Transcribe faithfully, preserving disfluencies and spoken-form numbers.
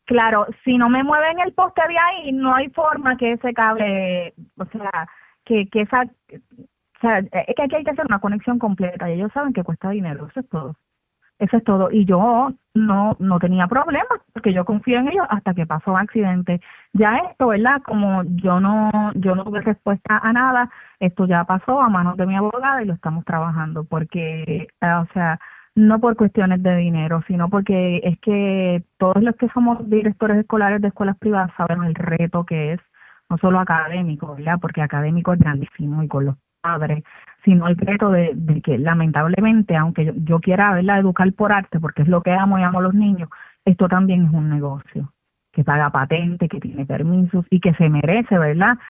Claro, si no me mueven el poste de ahí, no hay forma que ese cable, o sea, que, que esa, o sea, es que aquí hay que hacer una conexión completa y ellos saben que cuesta dinero, eso es todo. Eso es todo. Y yo no, no tenía problemas porque yo confío en ellos hasta que pasó un accidente. Ya esto, ¿verdad? Como yo no, yo no tuve respuesta a nada, esto ya pasó a manos de mi abogada y lo estamos trabajando porque, eh, o sea, no por cuestiones de dinero, sino porque es que todos los que somos directores escolares de escuelas privadas saben el reto que es, no solo académico, ¿verdad? Porque académico es grandísimo y con los padres, sino el reto de, de que lamentablemente, aunque yo, yo quiera verla educar por arte, porque es lo que amo y amo a los niños, esto también es un negocio que paga patente, que tiene permisos y que se merece, ¿verdad?